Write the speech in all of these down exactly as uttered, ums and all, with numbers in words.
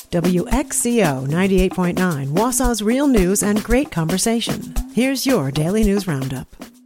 W X C O ninety-eight point nine, Wausau's real news and great conversation. Here's your Daily News Roundup.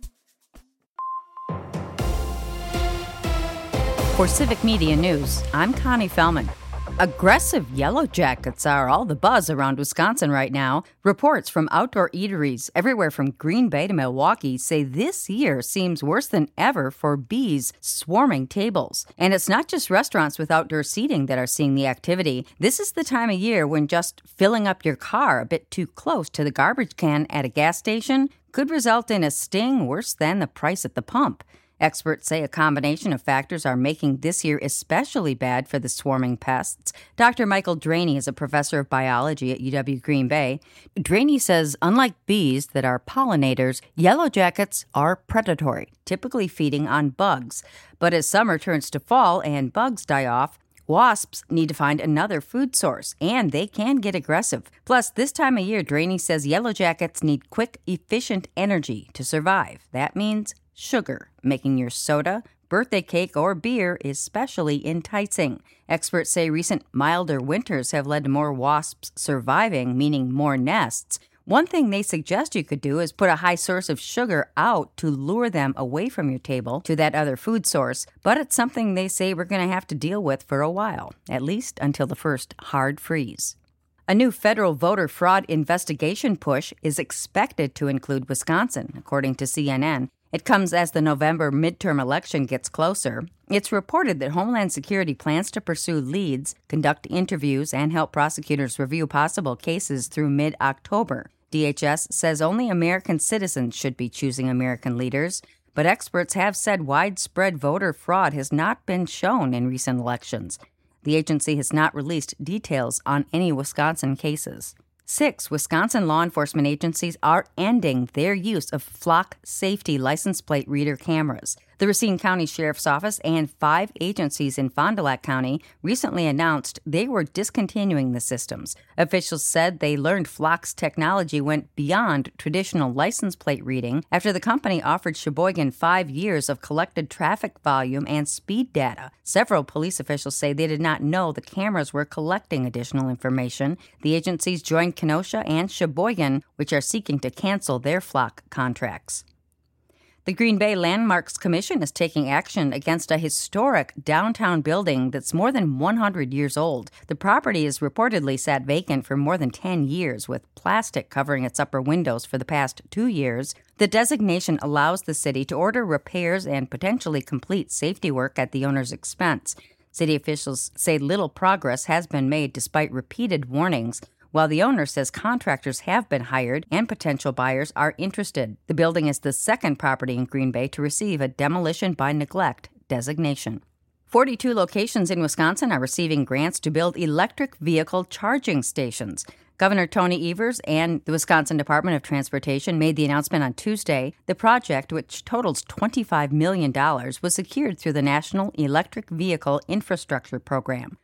For Civic Media News, I'm Connie Fellman. Aggressive yellow jackets are all the buzz around Wisconsin right now. Reports from outdoor eateries everywhere from Green Bay to Milwaukee say this year seems worse than ever for bees swarming tables. And it's not just restaurants with outdoor seating that are seeing the activity. This is the time of year when just filling up your car a bit too close to the garbage can at a gas station could result in a sting worse than the price at the pump. Experts say a combination of factors are making this year especially bad for the swarming pests. Doctor Michael Draney is a professor of biology at U W Green Bay. Draney says unlike bees that are pollinators, yellow jackets are predatory, typically feeding on bugs. But as summer turns to fall and bugs die off, wasps need to find another food source, and they can get aggressive. Plus, this time of year, Draney says yellow jackets need quick, efficient energy to survive. That means sugar, making your soda, birthday cake, or beer especially enticing. Experts say recent milder winters have led to more wasps surviving, meaning more nests. One thing they suggest you could do is put a high source of sugar out to lure them away from your table to that other food source, but it's something they say we're going to have to deal with for a while, at least until the first hard freeze. A new federal voter fraud investigation push is expected to include Wisconsin, according to C N N. It comes as the November midterm election gets closer. It's reported that Homeland Security plans to pursue leads, conduct interviews, and help prosecutors review possible cases through mid-October. D H S says only American citizens should be choosing American leaders, but experts have said widespread voter fraud has not been shown in recent elections. The agency has not released details on any Wisconsin cases. Six Wisconsin law enforcement agencies are ending their use of Flock Safety license plate reader cameras. The Racine County Sheriff's Office and five agencies in Fond du Lac County recently announced they were discontinuing the systems. Officials said they learned Flock's technology went beyond traditional license plate reading after the company offered Sheboygan five years of collected traffic volume and speed data. Several police officials say they did not know the cameras were collecting additional information. The agencies joined Kenosha and Sheboygan, which are seeking to cancel their Flock contracts. The Green Bay Landmarks Commission is taking action against a historic downtown building that's more than one hundred years old. The property has reportedly sat vacant for more than ten years, with plastic covering its upper windows for the past two years. The designation allows the city to order repairs and potentially complete safety work at the owner's expense. City officials say little progress has been made despite repeated warnings, while the owner says contractors have been hired and potential buyers are interested. The building is the second property in Green Bay to receive a demolition by neglect designation. forty-two locations in Wisconsin are receiving grants to build electric vehicle charging stations. Governor Tony Evers and the Wisconsin Department of Transportation made the announcement on Tuesday. The project, which totals twenty-five million dollars, was secured through the National Electric Vehicle Infrastructure Program.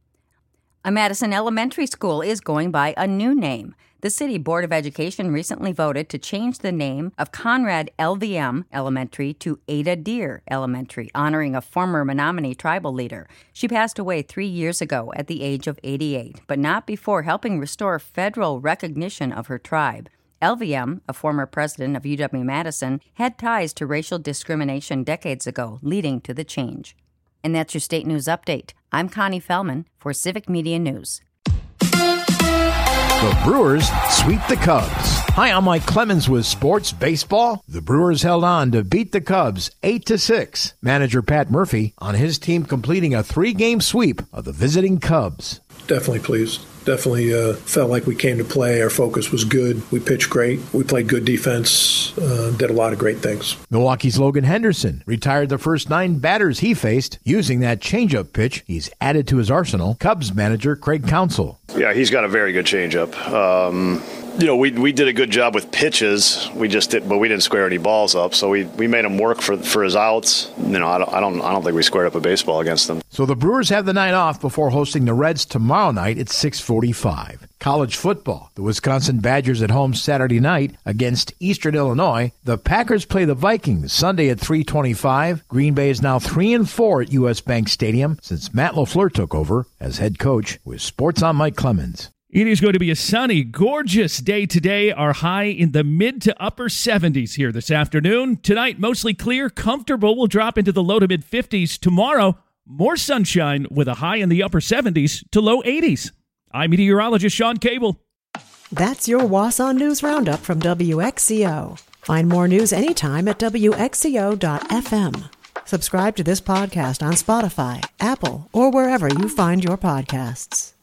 A Madison elementary school is going by a new name. The City Board of Education recently voted to change the name of Conrad L V M Elementary to Ada Deer Elementary, honoring a former Menominee tribal leader. She passed away three years ago at the age of eighty-eight, but not before helping restore federal recognition of her tribe. L V M, a former president of U W-Madison, had ties to racial discrimination decades ago, leading to the change. And that's your State News Update. I'm Connie Fellman for Civic Media News. The Brewers sweep the Cubs. Hi, I'm Mike Clemens with Sports Baseball. The Brewers held on to beat the Cubs eight to six. Manager Pat Murphy on his team completing a three-game sweep of the visiting Cubs. Definitely pleased. Definitely uh, felt like we came to play. Our focus was good. We pitched great. We played good defense. Uh, did a lot of great things. Milwaukee's Logan Henderson retired the first nine batters he faced using that changeup pitch he's added to his arsenal. Cubs manager Craig Counsell. Yeah, he's got a very good changeup. Um, you know, we we did a good job with pitches. We just did, but we didn't square any balls up. So we, we made him work for for his outs. You know, I don't I don't I don't think we squared up a baseball against them. So the Brewers have the night off before hosting the Reds tomorrow night at six forty-five. College football. The Wisconsin Badgers at home Saturday night against Eastern Illinois. The Packers play the Vikings Sunday at three twenty-five. Green Bay is now three and four at U S. Bank Stadium since Matt LaFleur took over as head coach. With Sports on, Mike Clemens. It is going to be a sunny, gorgeous day today. Our high in the mid to upper seventies here this afternoon. Tonight, mostly clear, comfortable. We'll drop into the low to mid fifties. Tomorrow, more sunshine with a high in the upper seventies to low eighties. I'm meteorologist Sean Cable. That's your Wausau News Roundup from W X C O. Find more news anytime at W X C O dot F M. Subscribe to this podcast on Spotify, Apple, or wherever you find your podcasts.